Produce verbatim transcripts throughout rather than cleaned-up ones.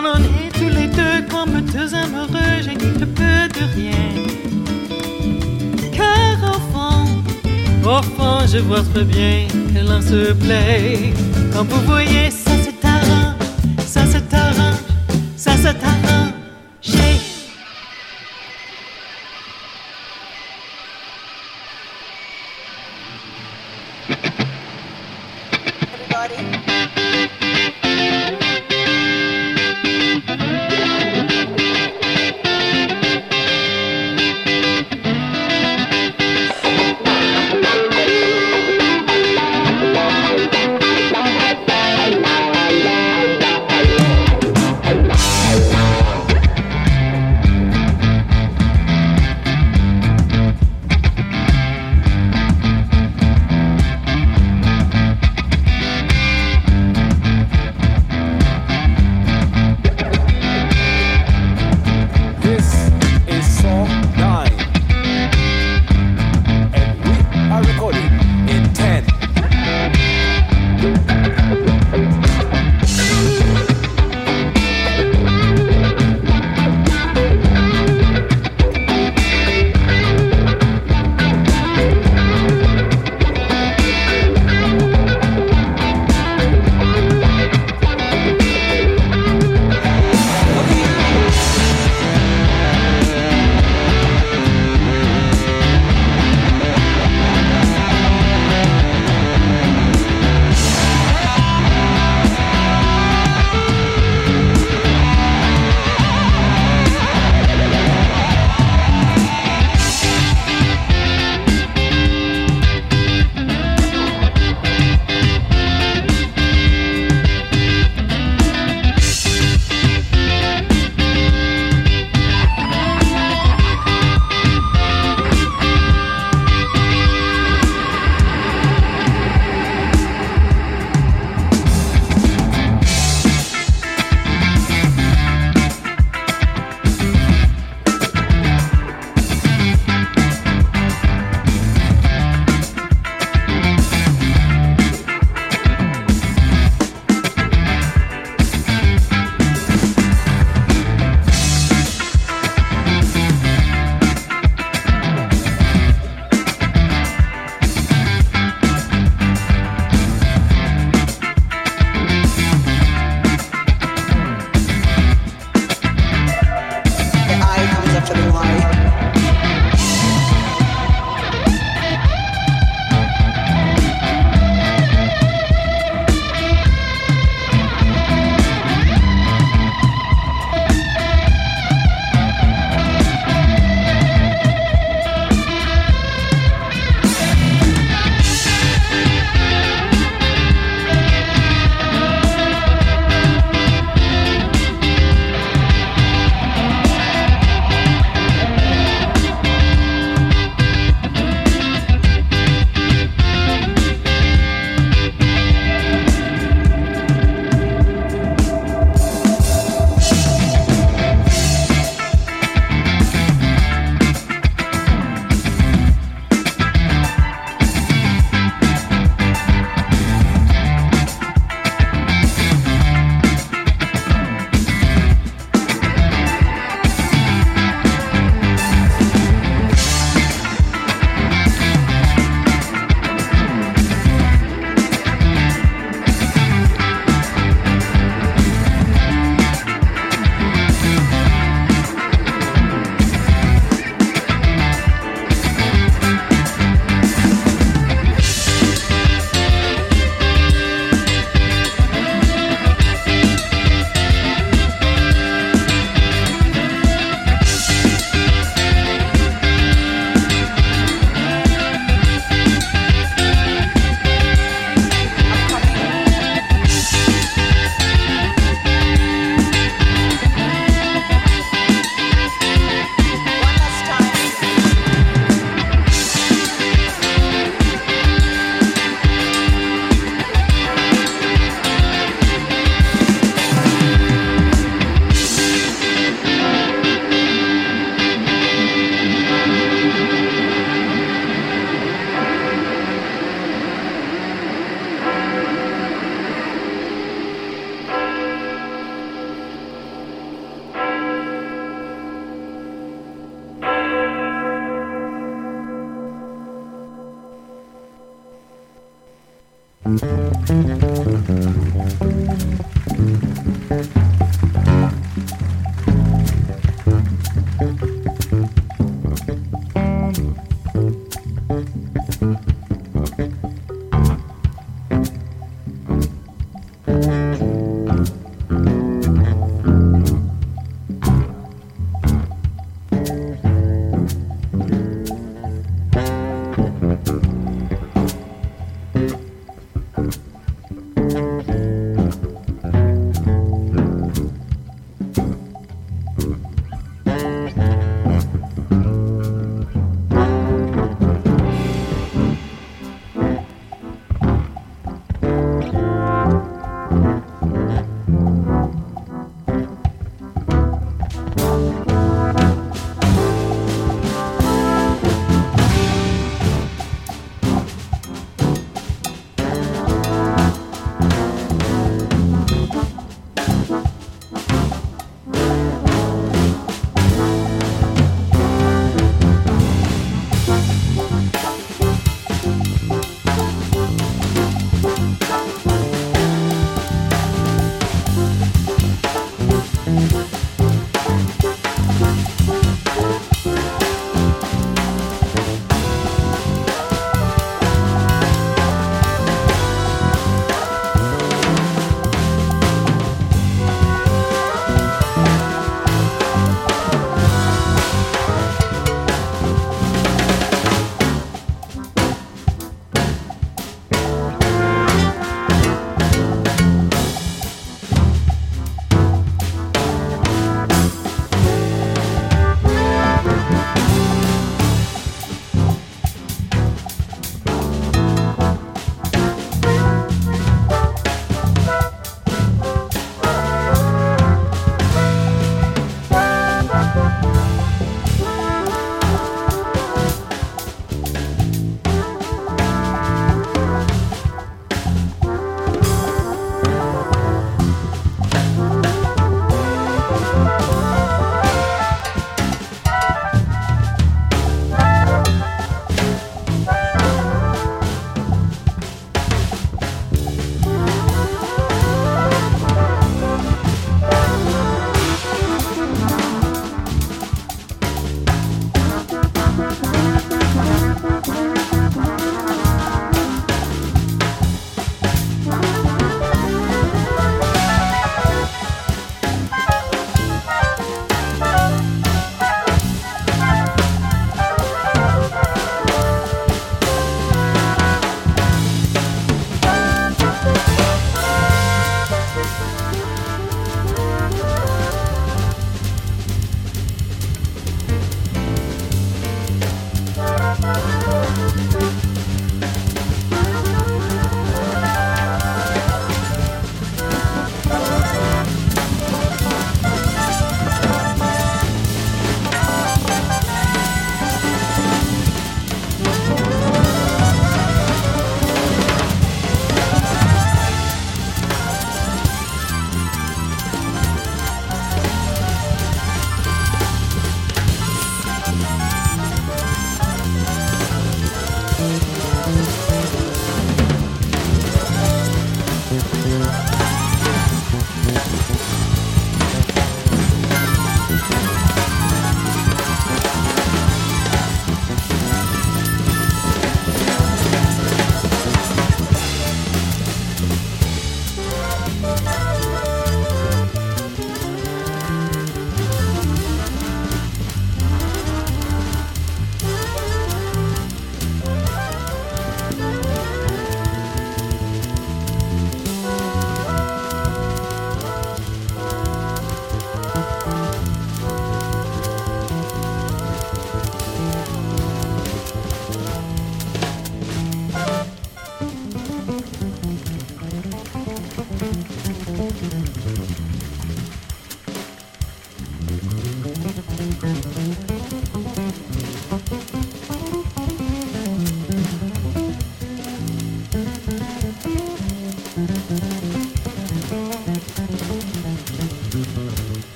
On en est tous les deux comme deux amoureux, je n'y peux de rien. Car au fond, au fond, je vois très bien que l'on se plaît. Comme vous voyez, ça c'est t'arrange, ça c'est t'arrange, ça c'est t'arrange.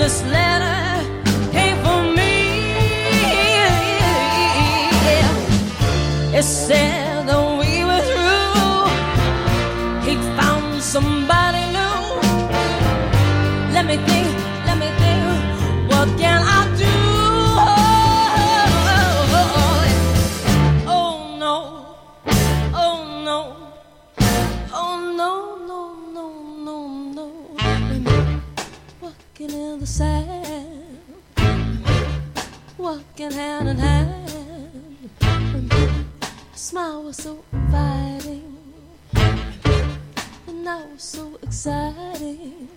this letter came for me. It said that we were through. He found somebody new. Let me think, let me think, what can I do? Oh no, oh no, oh no, no, no, no, no. Walking in the sand, walking hand in hand. Smile was so inviting, and I was so exciting.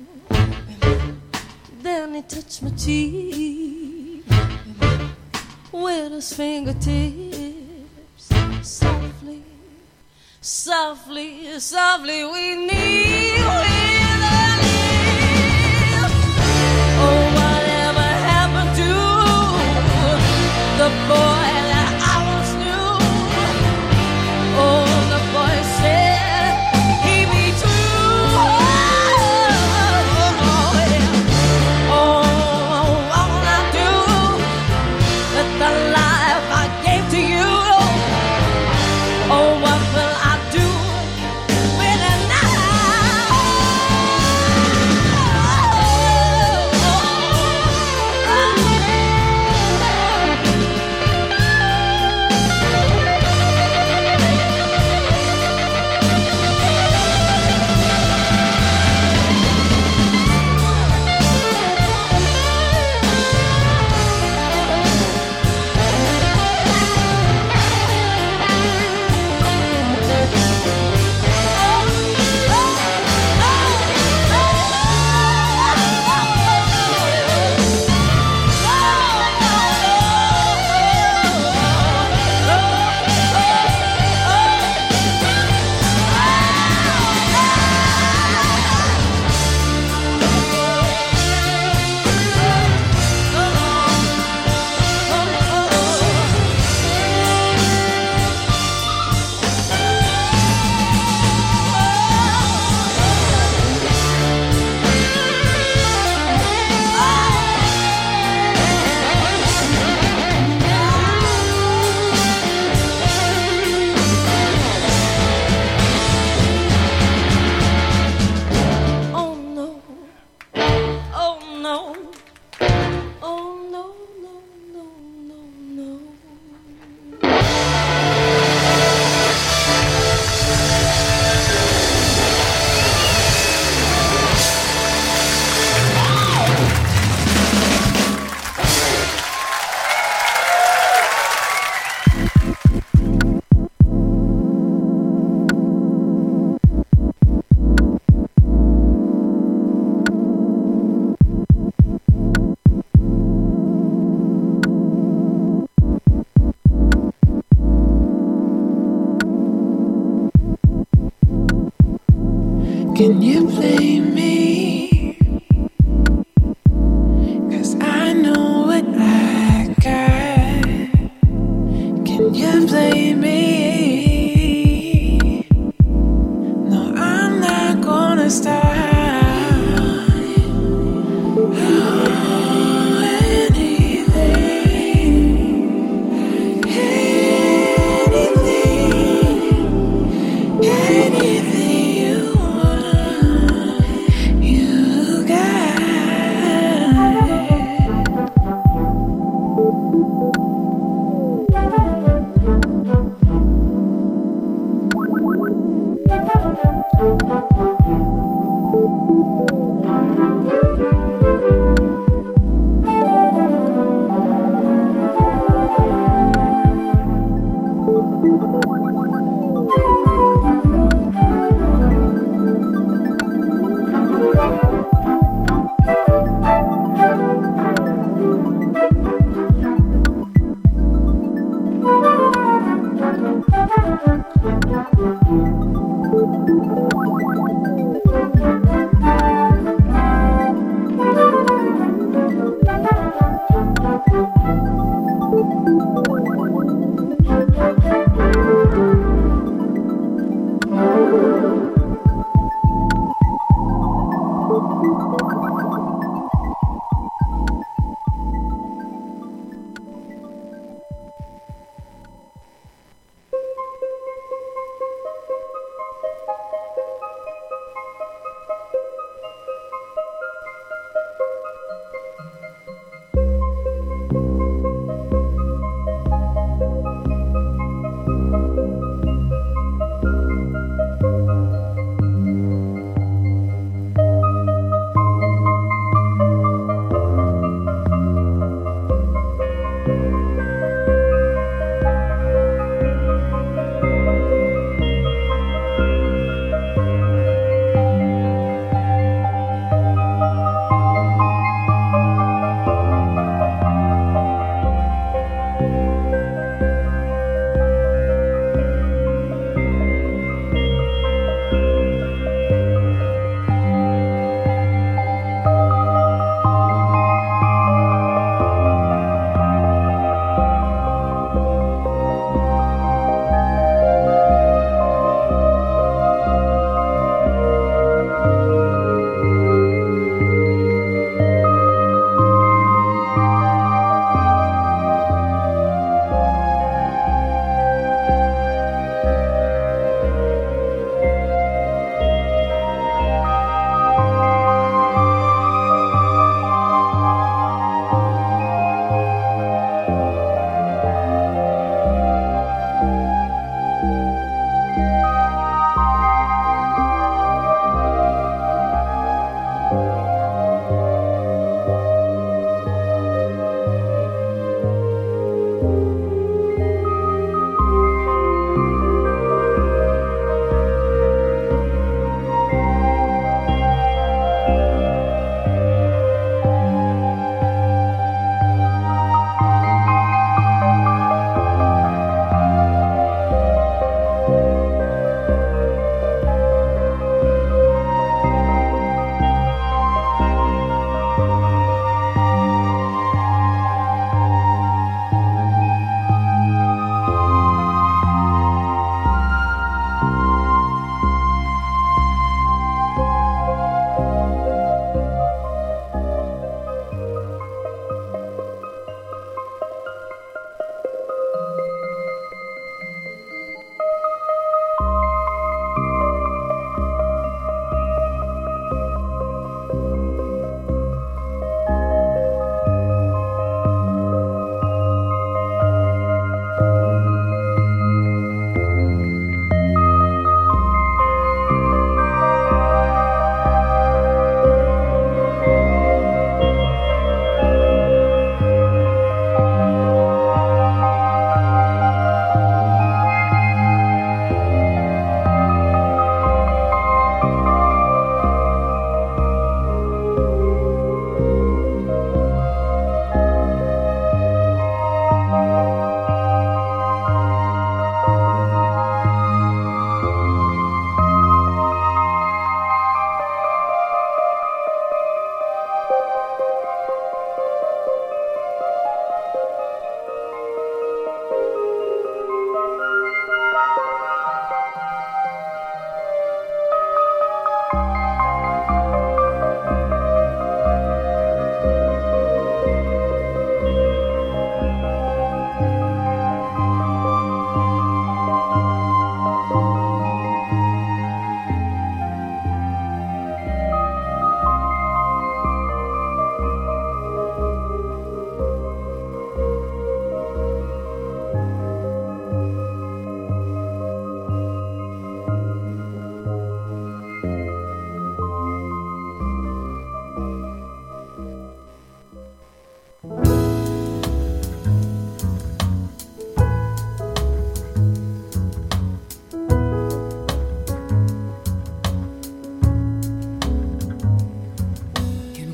Then he touched my cheek with his fingertips. Softly, softly, softly we knew with a lips. Oh, whatever happened to the boy that I once knew? Oh, the boy said he'd be true. Oh, oh, yeah. Oh, what will I do with the life I gave to you? Oh, what will I do with it now? Can you blame me? 'Cause I know what I got. Can you blame me? No, I'm not gonna stop.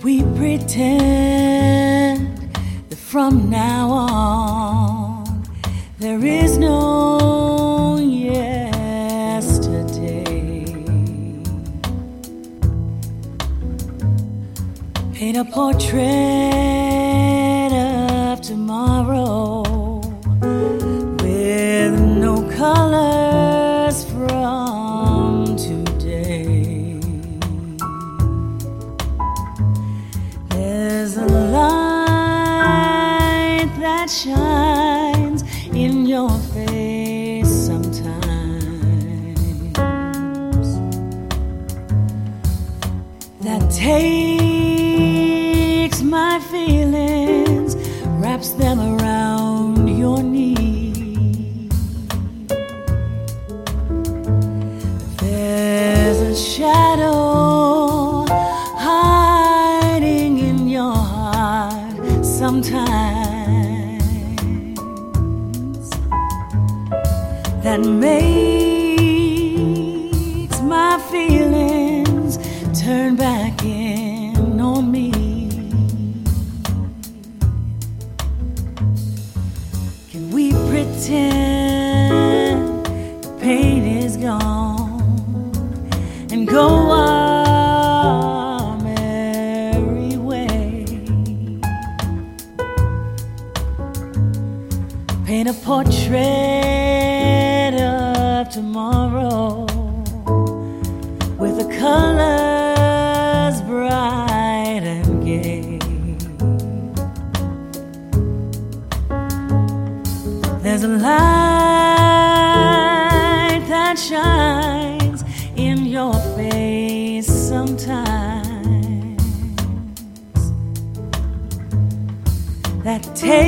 we pretend that from now on there is no yesterday? Paint a portrait of tomorrow with no colors from today. There's a light that shines in your face sometimes, that takes my feelings, wraps them around your knee. There's a shadow hiding in your heart sometimes, that makes my feelings turn back in on me. Can we pretend the pain is gone and go our merry way? Paint a portrait of tomorrow with the colors bright and gay. There's a light that shines in your face sometimes, that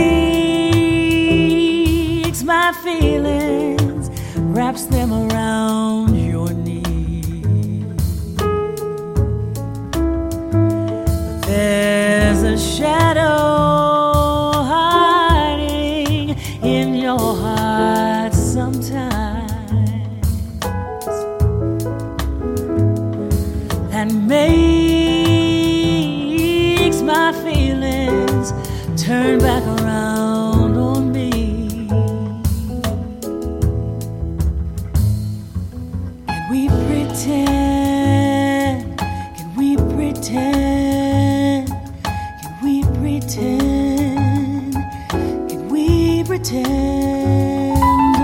takes my feelings, wraps them around your knee. There's a shadow hiding in your heart sometimes, that makes my feelings turn back around on me. Can we pretend? Can we pretend? Can we pretend? Can we pretend? Oh,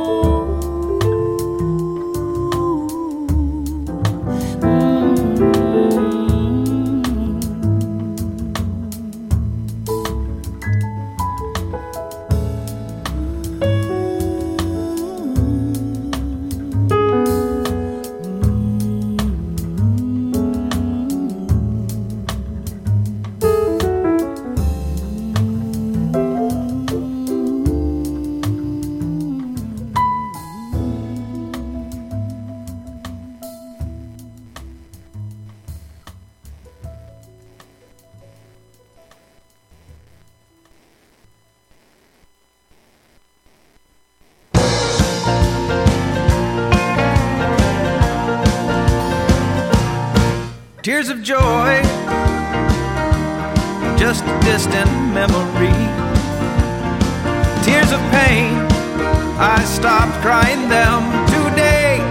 Tears of joy, just a distant memory. Tears of pain, I stopped crying them today.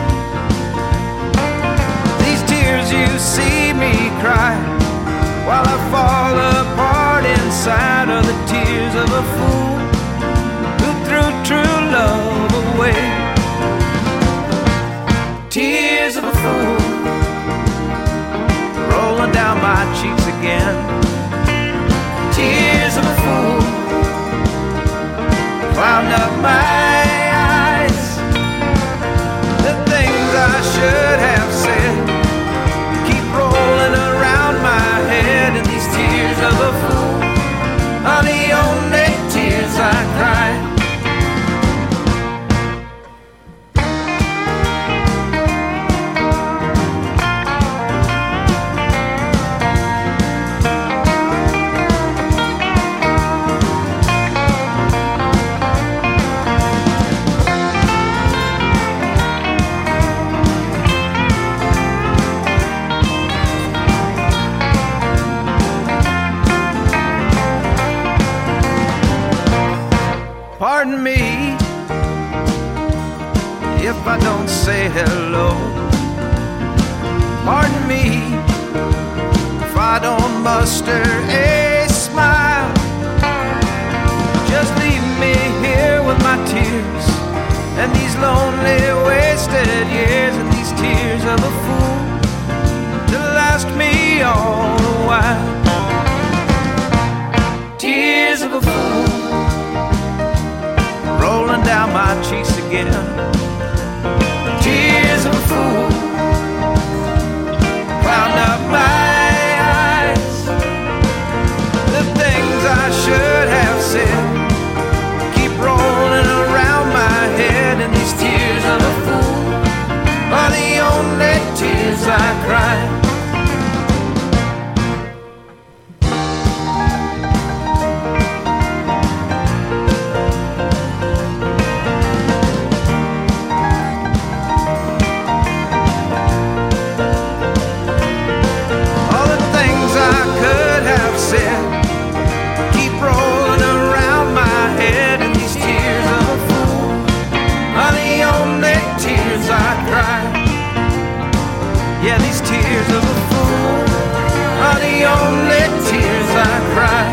These tears you see me cry while I fall apart inside are the tears of a fool who threw true love away. Tears of a fool rolling down my cheeks again. Tears of a fool clouding up my eyes. The things I should have said keep rolling around my head. And these tears of a fool are the only tears I cry. say hello. Pardon me if I don't muster a smile. Just leave me here with my tears and these lonely wasted years and these tears of a fool to last me all the while. Tears of a fool rolling down my cheeks again. Tears of a fool clouding up my eyes. The things I should have said keep rolling around my head, and these tears of a fool are the only tears I cry. Yeah, these tears of a fool are the only tears I cry.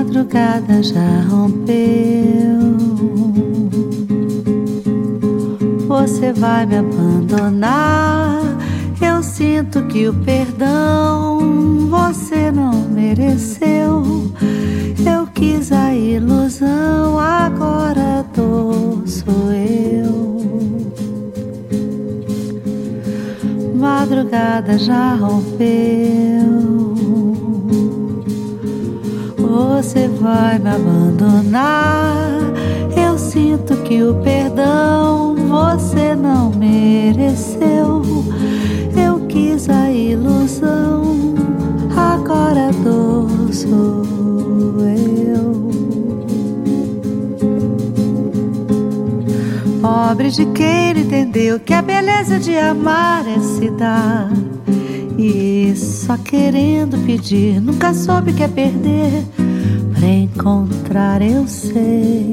Madrugada já rompeu. Você vai me abandonar. Eu sinto que o perdão você não mereceu. Eu quis a ilusão, agora a dor sou eu. Madrugada já rompeu. Você vai me abandonar. Eu sinto que o perdão você não mereceu. Eu quis a ilusão, agora a dor sou eu. Pobre de quem não entendeu que a beleza de amar é se dar. E só querendo pedir, nunca soube que é perder. Pra encontrar eu sei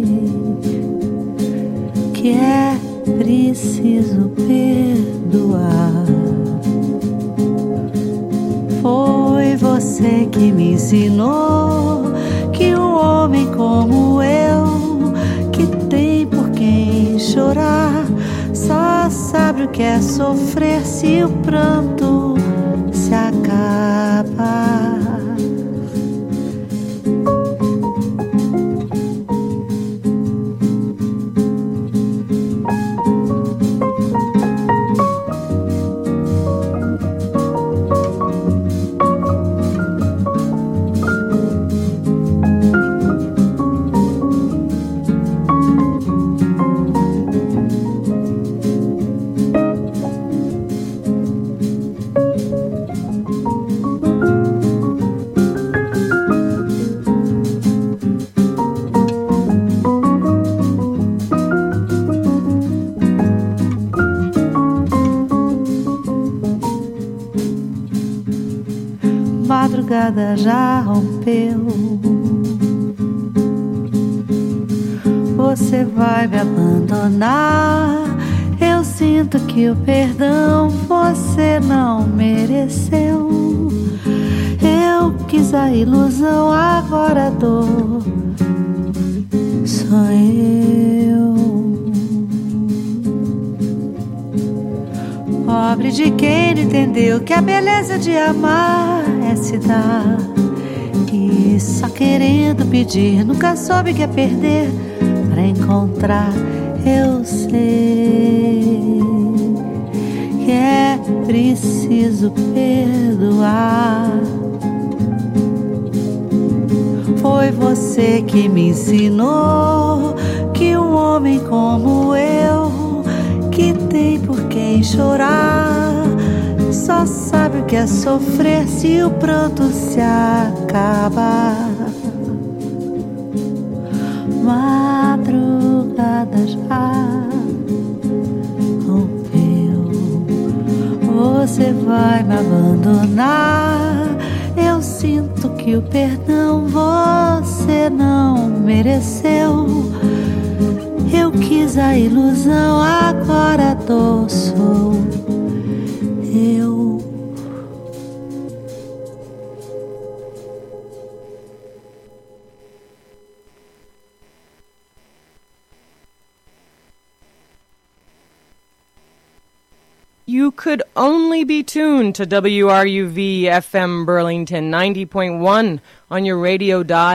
que é preciso perdoar. Foi você que me ensinou que um homem como eu, que tem por quem chorar, só sabe o que é sofrer se o pranto se acaba. Madrugada já rompeu. Você vai me abandonar. Eu sinto que o perdão você não mereceu. Eu quis a ilusão, agora a dor sou eu. Pobre de quem não entendeu que a beleza de amar é se dar. E só querendo pedir, nunca soube que é perder. Pra encontrar eu sei que é preciso perdoar. Foi você que me ensinou que um homem como eu, que tem por quem chorar, só sabe o que é sofrer se o pranto se acabar. Madrugada já rompeu. Você vai me abandonar. Eu sinto que o perdão você não mereceu. Eu quis a ilusão, agora a dor sou eu. You could only be tuned to W R U V F M Burlington ninety point one on your radio dial.